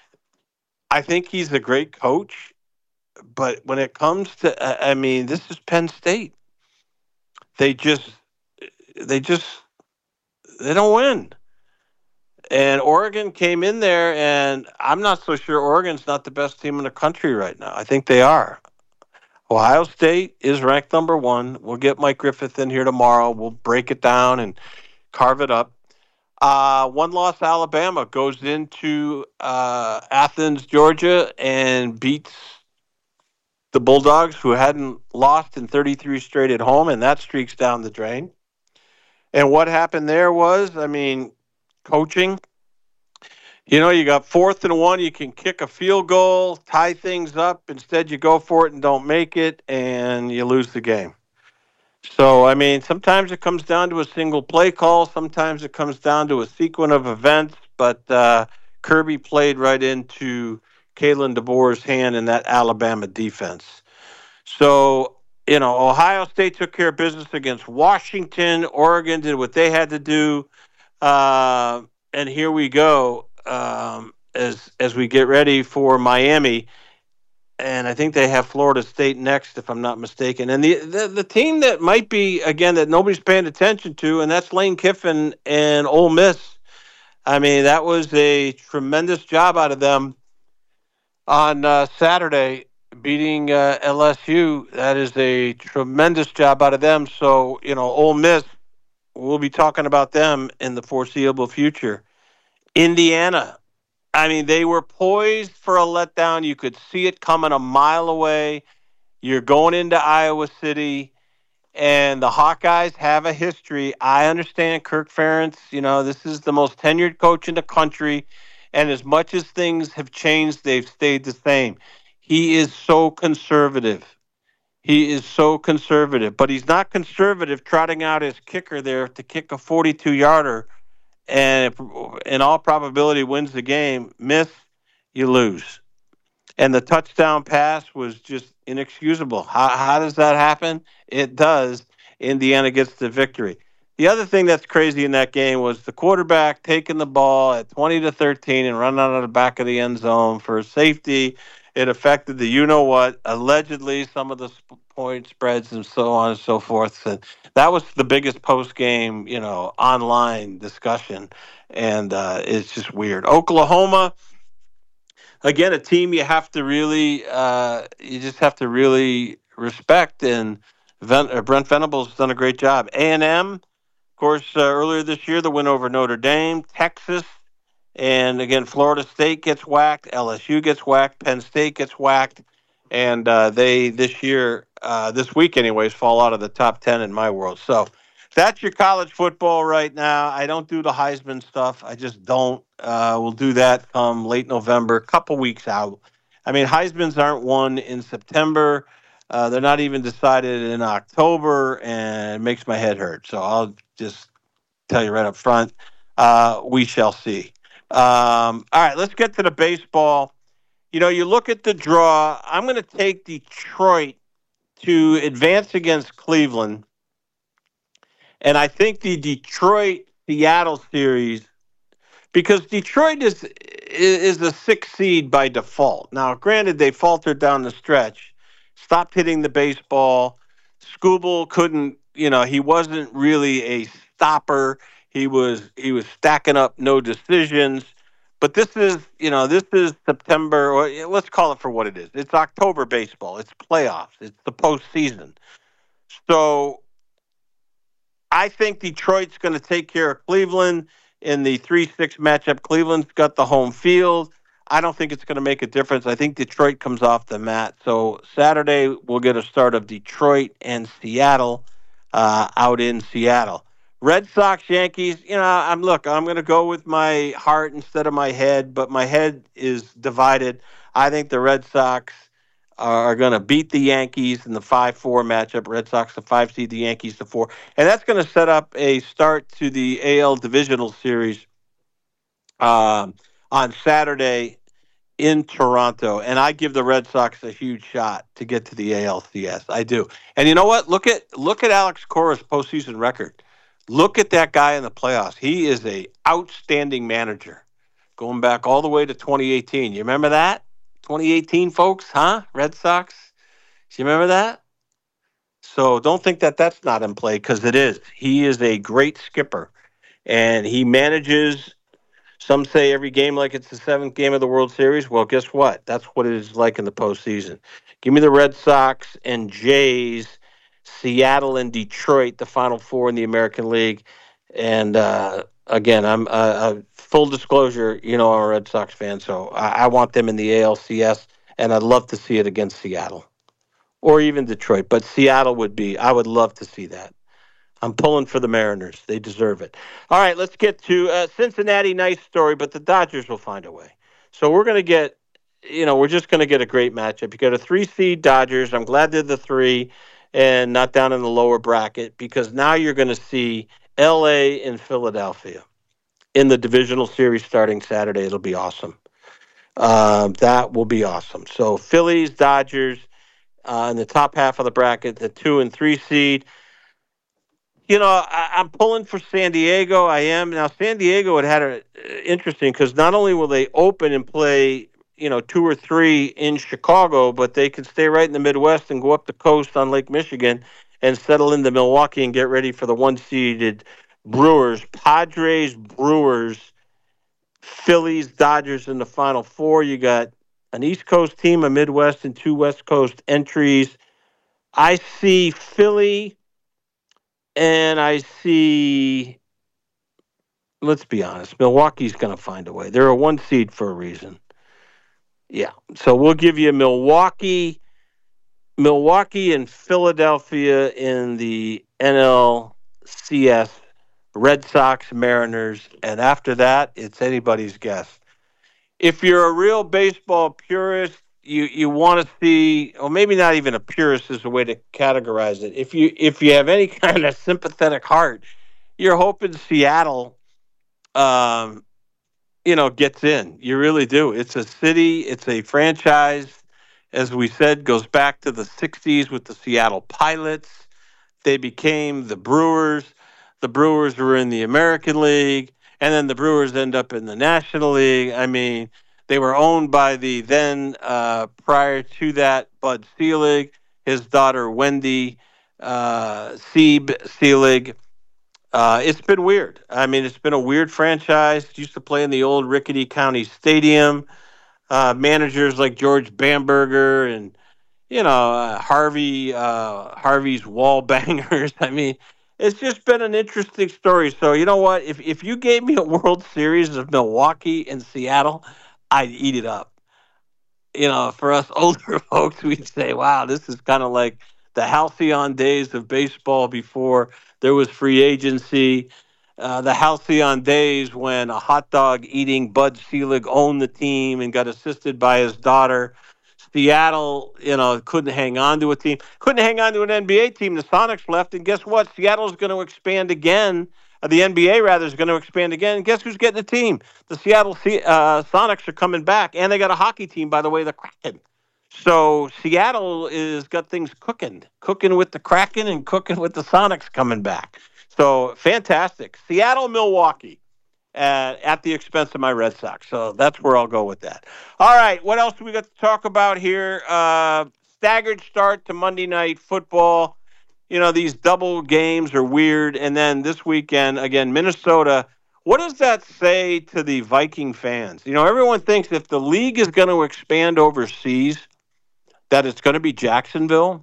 I think he's a great coach. But when it comes to, I mean, this is Penn State. They just, they just, they don't win. And Oregon came in there, and I'm not so sure Oregon's not the best team in the country right now. I think they are. Ohio State is ranked number one. We'll get Mike Griffith in here tomorrow. We'll break it down and carve it up. Uh, one loss Alabama goes into uh, Athens, Georgia, and beats the Bulldogs, who hadn't lost in thirty-three straight at home, and that streak's down the drain. And what happened there was, I mean, coaching. You know, you got fourth and one, you can kick a field goal, tie things up. Instead, you go for it and don't make it, and you lose the game. So, I mean, sometimes it comes down to a single play call. Sometimes it comes down to a sequence of events. But uh, Kirby played right into Kalen DeBoer's hand in that Alabama defense. So, you know, Ohio State took care of business against Washington. Oregon did what they had to do. Uh, and here we go um, as as we get ready for Miami. And I think they have Florida State next, if I'm not mistaken. And the, the, the team that might be, again, that nobody's paying attention to, and that's Lane Kiffin and Ole Miss. I mean, that was a tremendous job out of them on uh, Saturday, beating uh, L S U. That is a tremendous job out of them. So, you know, Ole Miss, we'll be talking about them in the foreseeable future. Indiana, I mean, they were poised for a letdown. You could see it coming a mile away. You're going into Iowa City. And the Hawkeyes have a history. I understand Kirk Ferentz, you know, this is the most tenured coach in the country. And as much as things have changed, they've stayed the same. He is so conservative. He is so conservative. But he's not conservative trotting out his kicker there to kick a forty-two-yarder and in all probability wins the game. Miss, you lose. And the touchdown pass was just inexcusable. How, how does that happen? It does. Indiana gets the victory. The other thing that's crazy in that game was the quarterback taking the ball at twenty to thirteen and running out of the back of the end zone for safety. It affected the you-know-what, allegedly some of the sp- point spreads and so on and so forth. And that was the biggest post-game, you know, online discussion. And uh, it's just weird. Oklahoma, again, a team you have to really, uh, you just have to really respect. And Ven- uh, Brent Venables has done a great job. A and M, of course, uh, earlier this year, the win over Notre Dame, Texas, and again, Florida State gets whacked, L S U gets whacked, Penn State gets whacked, and uh, they this year, uh, this week anyways, fall out of the top ten in my world. So that's your college football right now. I don't do the Heisman stuff. I just don't. Uh, we'll do that come late November, a couple weeks out. I mean, Heismans aren't won in September. Uh, they're not even decided in October, and it makes my head hurt. So I'll just tell you right up front, uh, we shall see. Um, all right, let's get to the baseball. You know, you look at the draw. I'm going to take Detroit to advance against Cleveland. And I think the Detroit-Seattle series, because Detroit is is a sixth seed by default. Now, granted, they faltered down the stretch, stopped hitting the baseball. Skubal couldn't, you know, he wasn't really a stopper. He was he was stacking up no decisions. But this is, you know, this is September, or let's call it for what it is. It's October baseball. It's playoffs. It's the postseason. So I think Detroit's going to take care of Cleveland in the three six matchup. Cleveland's got the home field. I don't think it's going to make a difference. I think Detroit comes off the mat. So Saturday we'll get a start of Detroit and Seattle uh, out in Seattle. Red Sox, Yankees, you know, I'm look, I'm going to go with my heart instead of my head, but my head is divided. I think the Red Sox are going to beat the Yankees in the five four matchup. Red Sox the five seed, the Yankees the four. And that's going to set up a start to the A L Divisional Series um, on Saturday in Toronto. And I give the Red Sox a huge shot to get to the A L C S. I do. And you know what? Look at look at Alex Cora's postseason record. Look at that guy in the playoffs. He is a outstanding manager, going back all the way to twenty eighteen. You remember that? twenty eighteen, folks, huh? Red Sox. Do you remember that? So don't think that that's not in play, because it is. He is a great skipper, and he manages, some say every game like it's the seventh game of the World Series. Well, guess what? That's what it is like in the postseason. Give me the Red Sox and Jays, Seattle and Detroit, the Final Four in the American League. And uh, again, I'm uh, uh, full disclosure, you know, I'm a Red Sox fan, so I, I want them in the A L C S, and I'd love to see it against Seattle or even Detroit. But Seattle would be, I would love to see that. I'm pulling for the Mariners. They deserve it. All right, let's get to uh, Cincinnati. Nice story, but the Dodgers will find a way. So we're going to get, you know, we're just going to get a great matchup. You got a three-seed Dodgers. I'm glad they're the three and not down in the lower bracket, because now you're going to see L A and Philadelphia in the divisional series starting Saturday. It'll be awesome. Uh, that will be awesome. So Phillies, Dodgers uh, in the top half of the bracket, the two and three seed. You know, I, I'm pulling for San Diego. I am. Now, San Diego had had a interesting, because not only will they open and play, you know, two or three in Chicago, but they can stay right in the Midwest and go up the coast on Lake Michigan and settle into Milwaukee and get ready for the one-seeded Brewers. Padres, Brewers, Phillies, Dodgers in the Final Four. You got an East Coast team, a Midwest, and two West Coast entries. I see Philly, and I see, let's be honest, Milwaukee's going to find a way. They're a one seed for a reason. Yeah, so we'll give you Milwaukee, Milwaukee and Philadelphia in the N L C S, Red Sox, Mariners, and after that, it's anybody's guess. If you're a real baseball purist, you, you want to see, or maybe not even a purist is a way to categorize it. If you if you have any kind of sympathetic heart, you're hoping Seattle, um, you know, gets in. You really do. It's a city. It's a franchise. As we said, goes back to the sixties with the Seattle Pilots. They became the Brewers. The Brewers were in the American League, and then the Brewers end up in the National League. I mean, they were owned by the then, uh, prior to that, Bud Selig, his daughter Wendy uh, Sieb Selig. Uh, it's been weird. I mean, it's been a weird franchise. It used to play in the old Rickety County Stadium. Uh, managers like George Bamberger and, you know, uh, Harvey, uh, Harvey's wall bangers. I mean, it's just been an interesting story. So, you know what? If if you gave me a World Series of Milwaukee and Seattle, I'd eat it up. You know, for us older folks, we'd say, wow, this is kind of like the halcyon days of baseball before there was free agency. Uh, the halcyon days when a hot dog eating Bud Selig owned the team and got assisted by his daughter. Seattle, you know, couldn't hang on to a team, couldn't hang on to an N B A team. The Sonics left, and guess what? Seattle's going to expand again. Uh, the N B A, rather, is going to expand again. And guess who's getting the team? The Seattle uh, Sonics are coming back, and they got a hockey team, by the way, the Kraken. So Seattle is got things cooking, cooking with the Kraken and cooking with the Sonics coming back. So fantastic. Seattle, Milwaukee uh, at the expense of my Red Sox. So that's where I'll go with that. All right. What else do we got to talk about here? Uh, staggered start to Monday Night Football. You know, these double games are weird. And then this weekend, again, Minnesota. What does that say to the Viking fans? You know, everyone thinks if the league is going to expand overseas, that it's going to be Jacksonville.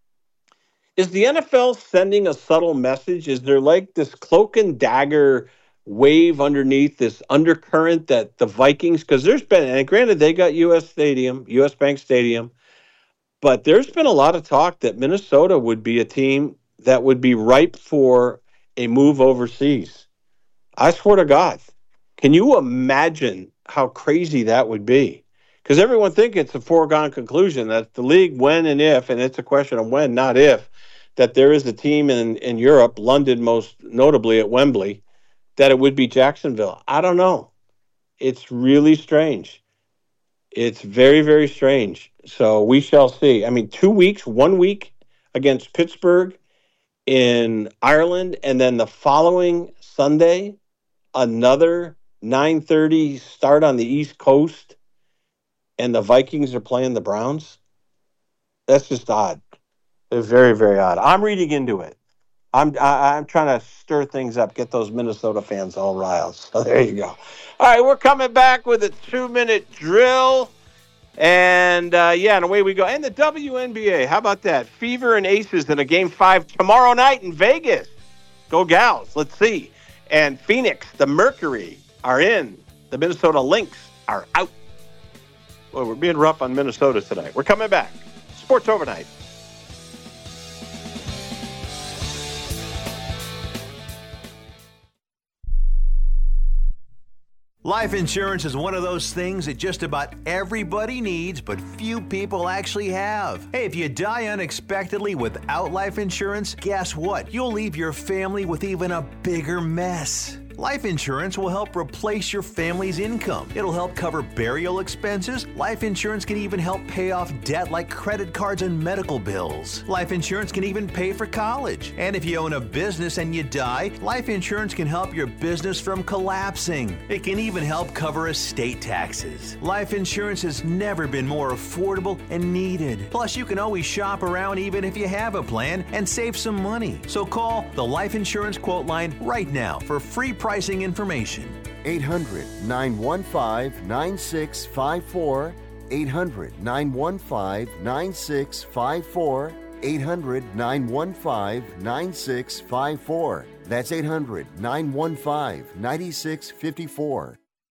Is the N F L sending a subtle message? Is there like this cloak and dagger wave underneath this undercurrent that the Vikings, because there's been, and granted they got U S Stadium, U S Bank Stadium, but there's been a lot of talk that Minnesota would be a team that would be ripe for a move overseas. I swear to God, can you imagine how crazy that would be? Because everyone thinks it's a foregone conclusion that the league, when and if, and it's a question of when, not if, that there is a team in, in Europe, London most notably at Wembley, that it would be Jacksonville. I don't know. It's really strange. It's very, very strange. So we shall see. I mean, two weeks, one week against Pittsburgh in Ireland, and then the following Sunday, another nine thirty start on the East Coast, and the Vikings are playing the Browns. That's just odd. It's very, very odd. I'm reading into it. I'm I, I'm trying to stir things up, get those Minnesota fans all riled. So there you go. All right, we're coming back with a two-minute drill. And, uh, yeah, and away we go. And the W N B A, how about that? Fever and Aces in a Game five tomorrow night in Vegas. Go Gals. Let's see. And Phoenix, the Mercury, are in. The Minnesota Lynx are out. Well, we're being rough on Minnesota tonight. We're coming back. Sports Overnight. Life insurance is one of those things that just about everybody needs, but few people actually have. Hey, if you die unexpectedly without life insurance, guess what? You'll leave your family with even a bigger mess. Life insurance will help replace your family's income. It'll help cover burial expenses. Life insurance can even help pay off debt like credit cards and medical bills. Life insurance can even pay for college. And if you own a business and you die, life insurance can help your business from collapsing. It can even help cover estate taxes. Life insurance has never been more affordable and needed. Plus, you can always shop around even if you have a plan and save some money. So call the Life Insurance Quote Line right now for free pricing information. eight hundred, nine one five, nine six five four. eight hundred, nine one five, nine six five four. eight hundred, nine one five, nine six five four. That's eight hundred, nine one five, nine six five four.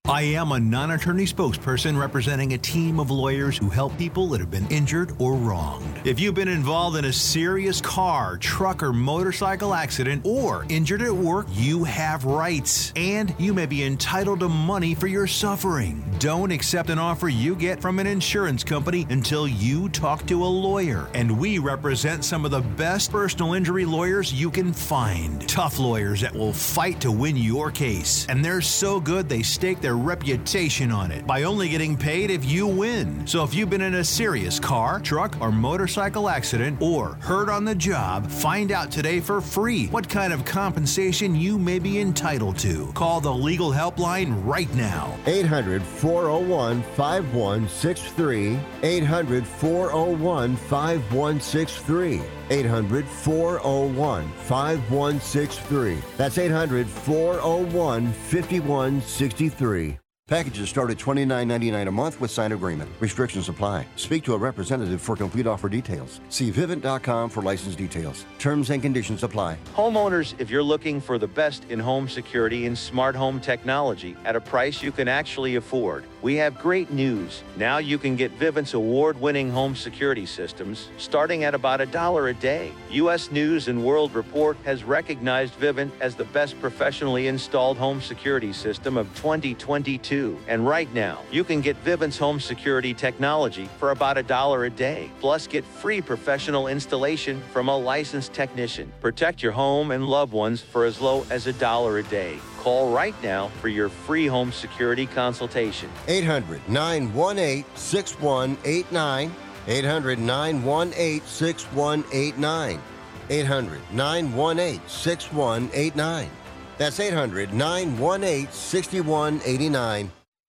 I am a non-attorney spokesperson representing a team of lawyers who help people that have been injured or wronged. If you've been involved in a serious car, truck, or motorcycle accident or injured at work, you have rights, and you may be entitled to money for your suffering. Don't accept an offer you get from an insurance company until you talk to a lawyer, and we represent some of the best personal injury lawyers you can find. Tough lawyers that will fight to win your case, and they're so good they stake their reputation on it by only getting paid if you win. So if you've been in a serious car, truck, or motorcycle accident or hurt on the job, find out today for free what kind of compensation you may be entitled to. Call the legal helpline right now. eight hundred, four oh one, five one six three. eight hundred, four oh one, five one six three. eight hundred, four oh one, five one six three. That's eight hundred, four oh one, five one six three. Packages start at twenty-nine ninety-nine a month with signed agreement. Restrictions apply. Speak to a representative for complete offer details. See Vivint dot com for license details. Terms and conditions apply. Homeowners, if you're looking for the best in home security and smart home technology at a price you can actually afford, we have great news. Now you can get Vivint's award-winning home security systems starting at about a dollar a day. U S News and World Report has recognized Vivint as the best professionally installed home security system of twenty twenty-two. And right now, you can get Vivint's home security technology for about a dollar a day. Plus, get free professional installation from a licensed technician. Protect your home and loved ones for as low as a dollar a day. Call right now for your free home security consultation. eight hundred, nine one eight, six one eight nine. eight hundred, nine one eight, six one eight nine. eight hundred, nine one eight, six one eight nine. That's eight hundred, nine one eight, six one eight nine.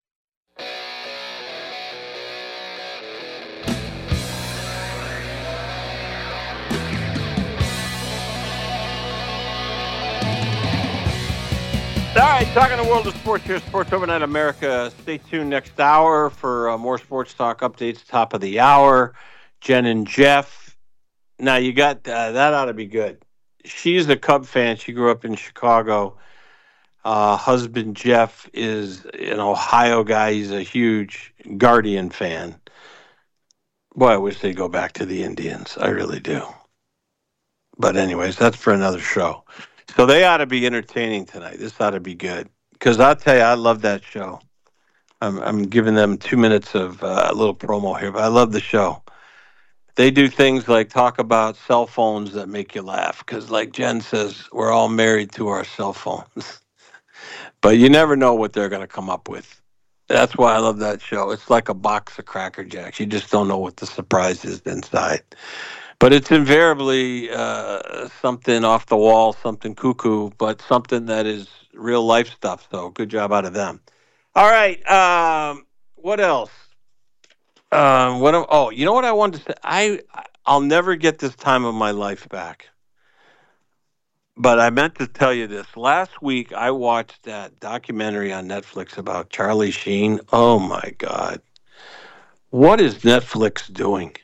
All right, talking the world of sports here, Sports Overnight America. Stay tuned next hour for uh, more sports talk updates, top of the hour. Jen and Jeff. Now, you got uh, that ought to be good. She's a Cub fan. She grew up in Chicago. Uh, husband Jeff is an Ohio guy. He's a huge Guardian fan. Boy, I wish they'd go back to the Indians. I really do. But anyways, that's for another show. So they ought to be entertaining tonight. This ought to be good. Because I'll tell you, I love that show. I'm, I'm giving them two minutes of uh, a little promo here, but I love the show. They do things like talk about cell phones that make you laugh. Because like Jen says, we're all married to our cell phones. But you never know what they're going to come up with. That's why I love that show. It's like a box of Cracker Jacks. You just don't know what the surprise is inside. But it's invariably uh, something off the wall, something cuckoo, but something that is real life stuff. So good job out of them. All right. Um, what else? Um, what? Oh, you know what I wanted to say? I, I'll never get this time of my life back. But I meant to tell you this. Last week, I watched that documentary on Netflix about Charlie Sheen. Oh, my God. What is Netflix doing?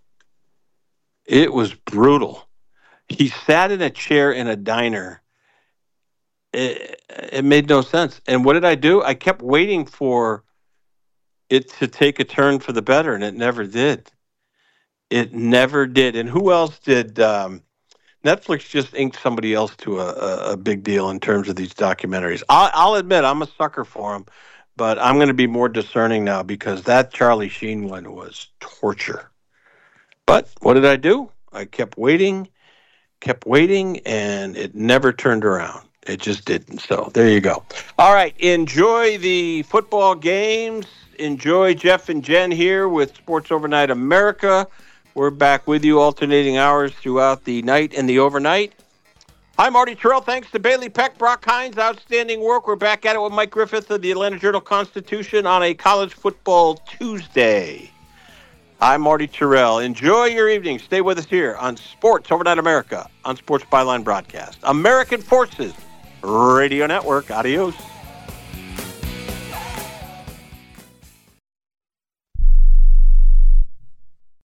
It was brutal. He sat in a chair in a diner. It, it made no sense. And what did I do? I kept waiting for it to take a turn for the better, and it never did. It never did. And who else did? Um, Netflix just inked somebody else to a, a, a big deal in terms of these documentaries. I'll, I'll admit I'm a sucker for them, but I'm going to be more discerning now because that Charlie Sheen one was torture. But what did I do? I kept waiting, kept waiting, and it never turned around. It just didn't. So there you go. All right. Enjoy the football games. Enjoy Jeff and Jen here with Sports Overnight America. We're back with you alternating hours throughout the night and the overnight. I'm Marty Terrell. Thanks to Bailey Peck, Brock Hines. Outstanding work. We're back at it with Mike Griffith of the Atlanta Journal-Constitution on a college football Tuesday. I'm Marty Terrell. Enjoy your evening. Stay with us here on Sports Overnight America on Sports Byline Broadcast. American Forces Radio Network. Adios.